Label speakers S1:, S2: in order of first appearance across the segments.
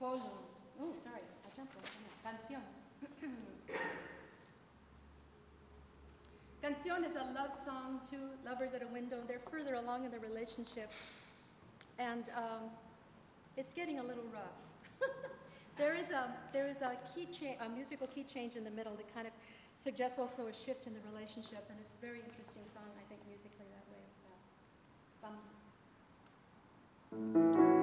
S1: Polo. Oh, sorry, I jumped one. Canción. Canción is a love song to lovers at a window. They're further along in the relationship, and it's getting a little rough. There is a a musical key change in the middle that kind of suggests also a shift in the relationship, and it's a very interesting song, I think, musically that way as well. Vamos.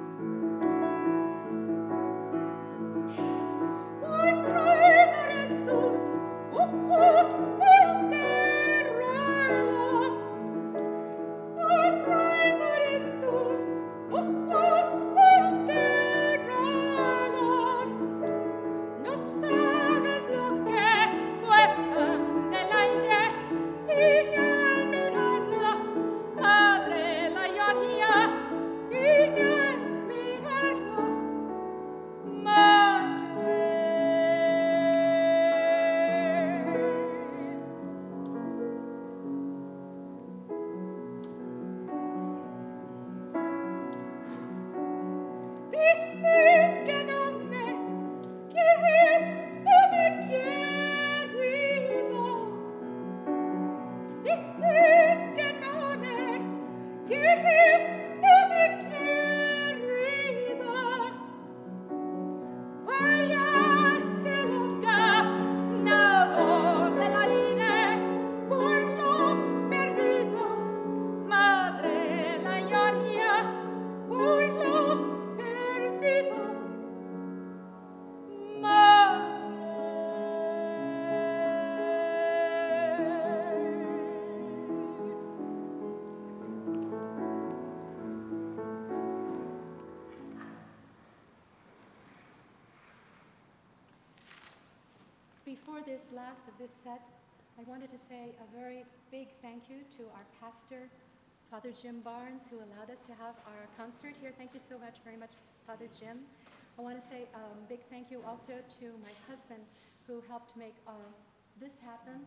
S1: Before this last of this set, I wanted to say a very big thank you to our pastor, Father Jim Barnes, who allowed us to have our concert here. Thank you so much, very much, Father Jim. I want to say a big thank you also to my husband, who helped make this happen,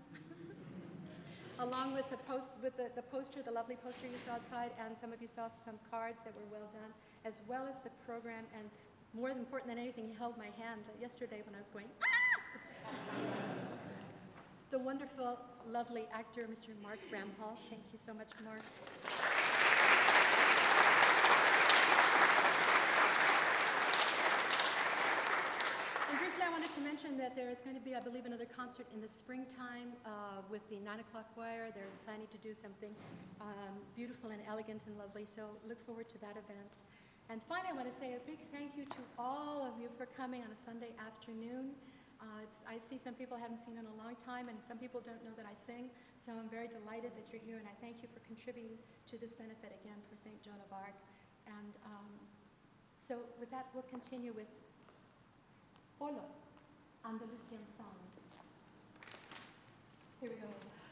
S1: along with the poster, the lovely poster you saw outside, and some of you saw some cards that were well done, as well as the program, and more important than anything, he held my hand yesterday when I was going, ah! The wonderful, lovely actor, Mr. Mark Bramhall. Thank you so much, Mark. And briefly, I wanted to mention that there is going to be, I believe, another concert in the springtime with the 9 o'clock choir. They're planning to do something beautiful and elegant and lovely, so look forward to that event. And finally, I want to say a big thank you to all of you for coming on a Sunday afternoon. I see some people I haven't seen in a long time, and some people don't know that I sing, so I'm very delighted that you're here, and I thank you for contributing to this benefit again for St. Joan of Arc. And so with that, we'll continue with Polo, Andalusian song. Here we go.